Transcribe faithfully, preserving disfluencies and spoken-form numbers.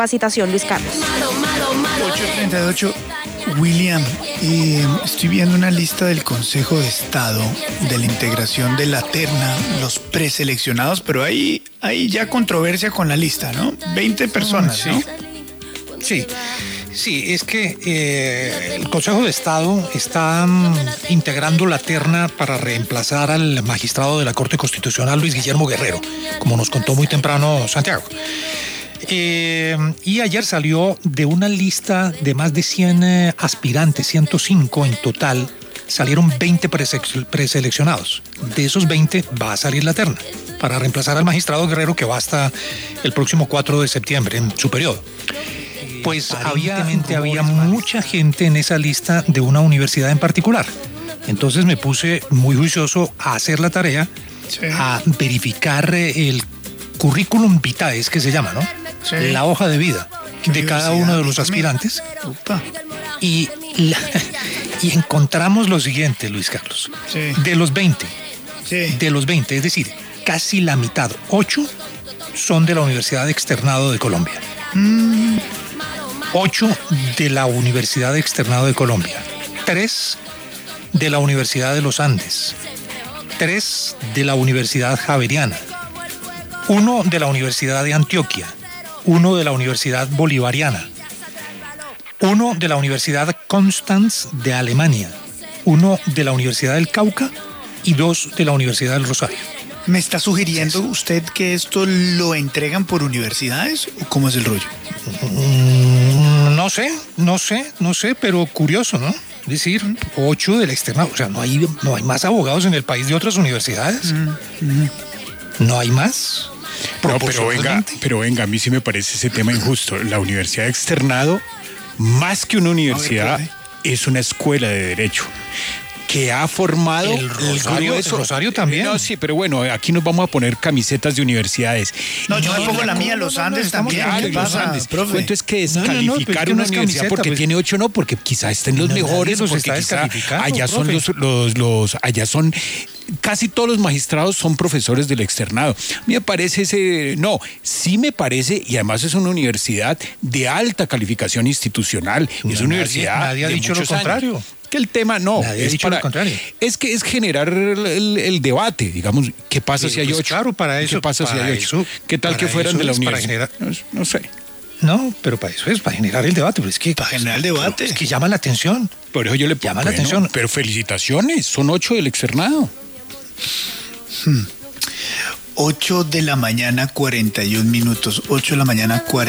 capacitación, Luis Carlos. ocho treinta y ocho. William, eh, estoy viendo una lista del Consejo de Estado de la integración de la terna, los preseleccionados, pero hay, hay ya controversia con la lista, ¿no? veinte personas, sí. ¿no? Sí, sí, es que eh, el Consejo de Estado está um, integrando la terna para reemplazar al magistrado de la Corte Constitucional, Luis Guillermo Guerrero, como nos contó muy temprano Santiago. Eh, y ayer salió de una lista de más de cien eh, aspirantes, ciento cinco en total, salieron veinte prese- preseleccionados. De esos veinte va a salir la terna para reemplazar al magistrado Guerrero, que va hasta el próximo cuatro de septiembre en su periodo. Pues evidentemente había mucha gente en esa lista de una universidad en particular. Entonces me puse muy juicioso a hacer la tarea, sí. a verificar el currículum vitae, es que se llama, ¿no? Sí. La hoja de vida de cada uno de los aspirantes. Upa. Y, la, y encontramos lo siguiente, Luis Carlos. Sí. De los veinte, sí. de los veinte, es decir, casi la mitad, ocho son de la Universidad Externado de Colombia. Mm. Ocho de la Universidad Externado de Colombia. Tres de la Universidad de los Andes. Tres de la Universidad Javeriana. Uno de la Universidad de Antioquia. Uno de la Universidad Bolivariana. Uno de la Universidad Konstanz de Alemania. Uno de la Universidad del Cauca y dos de la Universidad del Rosario. ¿Me está sugiriendo sí. usted que esto lo entregan por universidades o cómo es el rollo? Mm, no sé, no sé, no sé, pero curioso, ¿no? Es decir, ocho del externado. O sea, no hay, no hay más abogados en el país de otras universidades. Mm-hmm. No hay más. No, pero venga, pero venga, a mí sí me parece ese tema injusto. La universidad externado, más que una universidad, ver, es una escuela de derecho que ha formado el Rosario, el Rosario también. No, sí, pero bueno, aquí nos vamos a poner camisetas de universidades. No, yo me pongo la mía, los Andes no, no, también. Claro, los Andes. Cuento es que descalificar no, no, no, pues una universidad camiseta, porque pues, tiene ocho, no, porque quizá estén los mejores, los porque quizá allá son los, los, los, allá son casi todos los magistrados son profesores del externado. A mí me parece ese, no, sí me parece, y además es una universidad de alta calificación institucional, no, es una nadie, universidad nadie ha de dicho lo contrario. Años. Que el tema no nadie es para, es que es generar el, el, el debate, digamos, ¿qué pasa sí, si hay pues ocho? Claro, para eso. ¿Qué pasa para si hay ocho? Eso, ¿Qué tal que fueran de la universidad? Generar... No, no sé. No, pero para eso es, para generar el debate. Pero es que, para generar el debate. Es que llama la atención. Por eso yo le llama bueno, la atención. Pero felicitaciones, son ocho del externado. Hmm. ocho de la mañana, cuarenta y un minutos. ocho de la mañana, cuarenta.